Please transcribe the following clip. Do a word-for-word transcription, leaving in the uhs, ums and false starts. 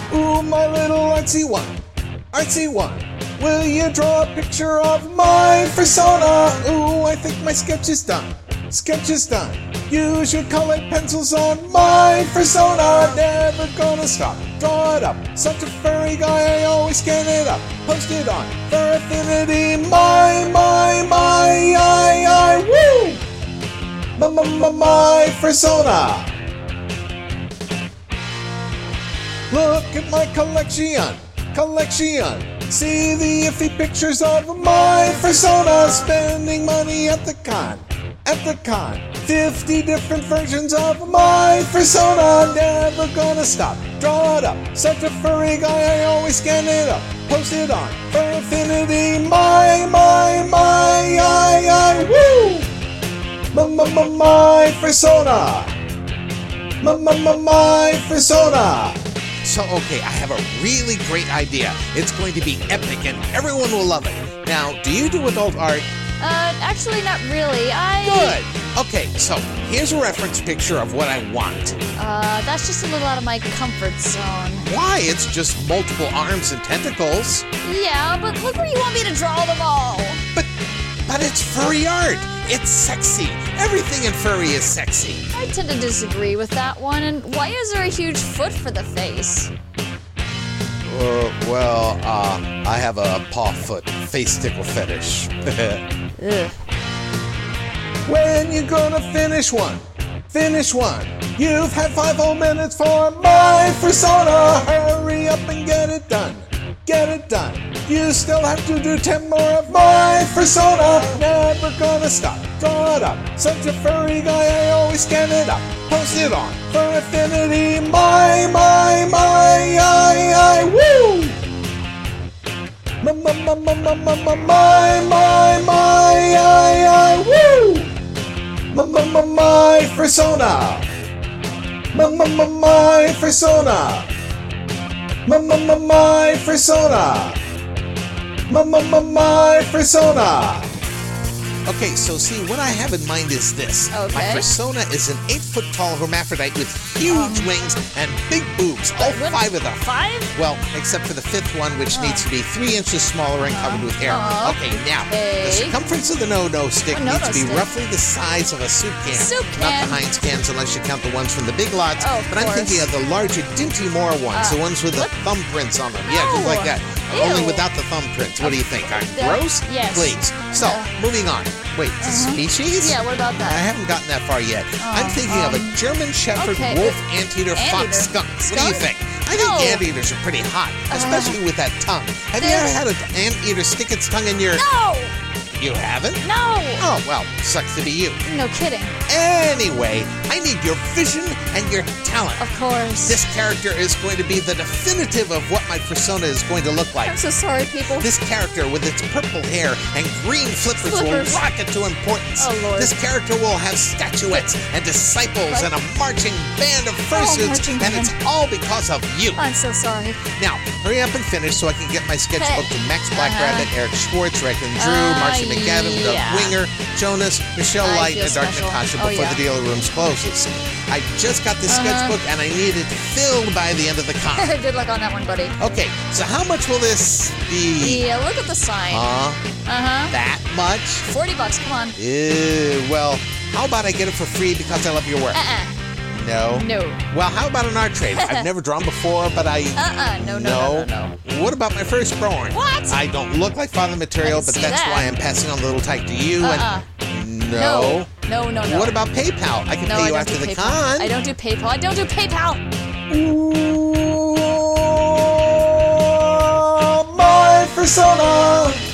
Ooh, my little artsy one, artsy one. Will you draw a picture of my persona? Ooh, I think my sketch is done. Sketch is done. Use your colored pencils on my persona. Never gonna stop. Draw it up. Such a furry guy, I always scan it up. Post it on for affinity. My, my, my, I, I, woo! My, my, my, my persona. Look at my collection. Collection. See the iffy pictures of my persona. Spending money at the con. At the con. fifty different versions of my persona. Never gonna stop. Draw it up. Such a furry guy, I always scan it up. Post it on for affinity. My, my, my, I, I, woo! My, my, my, my persona. My, my, my, my persona. So, okay, I have a really great idea. It's going to be epic and everyone will love it. Now, do you do adult art? Uh, actually not really. I... Good. Okay, so here's a reference picture of what I want. Uh, that's just a little out of my comfort zone. Why? It's just multiple arms and tentacles. Yeah, but look where you want me to draw them all. But, but it's furry art. It's sexy. Everything in furry is sexy. I tend to disagree with that one. And why is there a huge foot for the face? Uh, well, uh, I have a paw foot face tickle fetish. Ugh. When you gonna finish one? Finish one. You've had five whole minutes for my persona. Hurry up and get it done. Get it done. You still have to do ten more of my persona. Never gonna stop. Draw it up. Such a furry guy, I always scan it up. Post it on for affinity. My, my, my, I, I, woo! My, my, my, my, my, my, my, my, my, my, I, I, woo! My, my, my, my persona. My, my, my, my persona. My, my, my, my persona. My, my, my, my persona. Okay, so see, what I have in mind is this. Okay. My persona is an eight-foot-tall hermaphrodite with huge wings and big boobs, all What? five of them. Five? Well, except for the fifth one, which needs to be three inches smaller and covered with hair. Uh, Okay, now, okay. the circumference of the no-no stick A no-no needs to be stick? roughly the size of a soup can. Soup Not can. the Heinz cans, unless you count the ones from the Big Lots. Oh, of but I'm course. thinking of the larger Dinty Moore ones, Uh, the ones with the what? thumbprints on them. Yeah, just No. like that. Ew. Only without the thumbprints. What do you think? I'm Uh, gross? yes. Please. So, Uh. moving on. Wait, the species? Yeah, what about I that? haven't gotten that far yet. I'm thinking of a um, German Shepherd, okay, Wolf, uh, Anteater, Anteater. Fox, Skunk. What do you Skunk? think? I think No. anteaters are pretty hot, especially with that tongue. Have you They're- ever had an anteater stick its tongue in your... No! You haven't? No! Oh, well, sucks to be you. No kidding. Anyway, I need your vision and your talent. Of course. This character is going to be the definitive of what my persona is going to look like. I'm so sorry, people. This character with its purple hair and green flippers, Flippers. will rocket to importance. Oh, Lord. This character will have statuettes and disciples and a marching band of fursuits, marching and band. it's all because of you. I'm so sorry. Now, hurry up and finish so I can get my sketchbook Hey. to Max Black Uh-huh. Rabbit, Eric Schwartz, Rick and Drew, Uh, Marcy McAdam, Doug yeah. Winger, Jonas, Michelle I Light, feel and Dark special. Natasha Oh, before yeah. the dealer rooms closes. I just got this Uh-huh. sketchbook and I need it filled by the end of the con. Good luck on that one, buddy. Okay, so how much will this be? Yeah, look at the sign. Uh, Uh-huh. that much? Forty bucks, come on. Ew, well, how about I get it for free because I love your work? Uh-uh. No. No. Well, how about an art trade? I've never drawn before, but I... Uh-uh. No, no, no, no, no. What about my firstborn? What? I don't look like father material, I can but see that's that. why I'm passing on the little tyke to you. Uh-uh. And No. No, no, no. What about PayPal? I can No, pay I you don't after do the PayPal. con. I don't do PayPal. I don't do PayPal. Ooh, my persona.